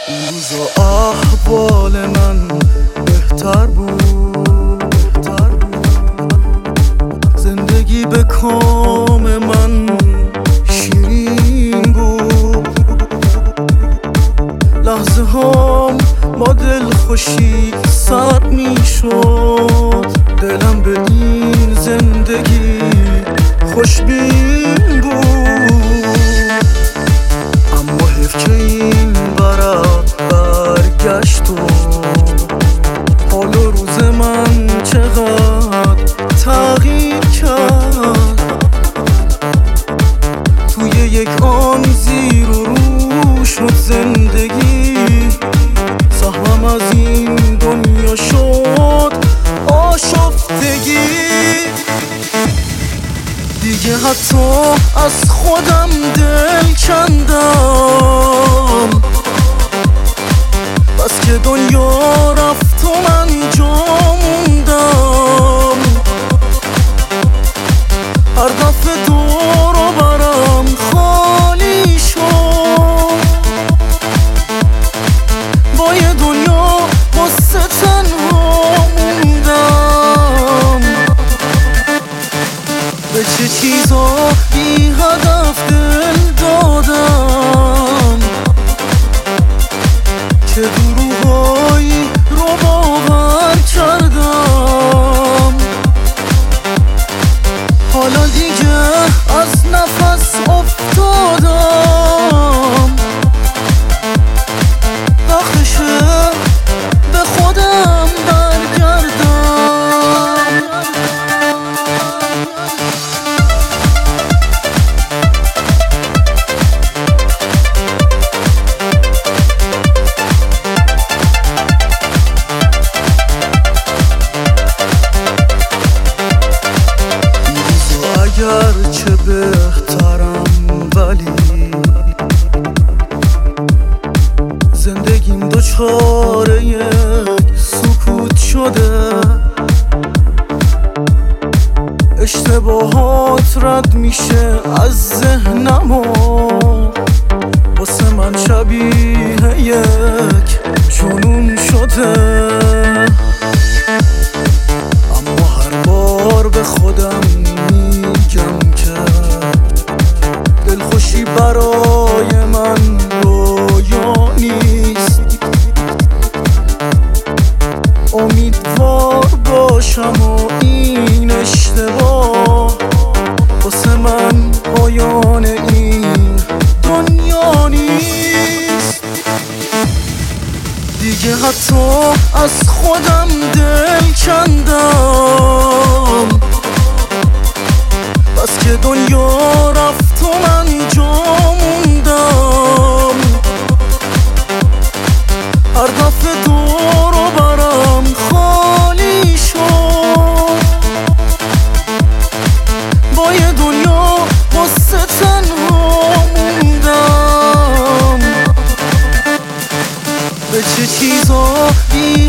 اون روزا احوال من بهتر بود، زندگی به کام من شیرین بود، لحظه هام با دل خوشی سرد می شد، دلم به این زندگی خوشبین بود. اما حیف که این ورق برگشت و حال و روز من چقدر تغییر کرد. توی یک آن زیر و رو شد زندگی، سهمم از این دنیا شد آشفتگی. دیگه حتی از خودم دل کندم، بس که دنیا رفت و من جا موندم. هر دفعه دور و برم خالی شد، با یه دنیا واسه تنها موندم. به چه چیزا بی هدف دل دادم، چه دروغایی رو باور کردم. حالا دیگه از نفس افتادم، وقتشه به خودم برگردم. چه بهترم ولی زندگیم دچار یک سکوت شده. اشتباهات رد میشه از ذهنم و واسه من شبیه یک جنون شده. اما هر بار به خودم میگم که دلخوشی برای من رویا نیست. امیدوار باشم و این اشتباه واسه من پایان این دنیا نیست. دیگه حتی از خودم دل کندم، بس که دنیا رفت و من جا موندم. هر دفعه دور و برم خالی شد، با یه دنیا واسه تنها موندم. به چه چیزا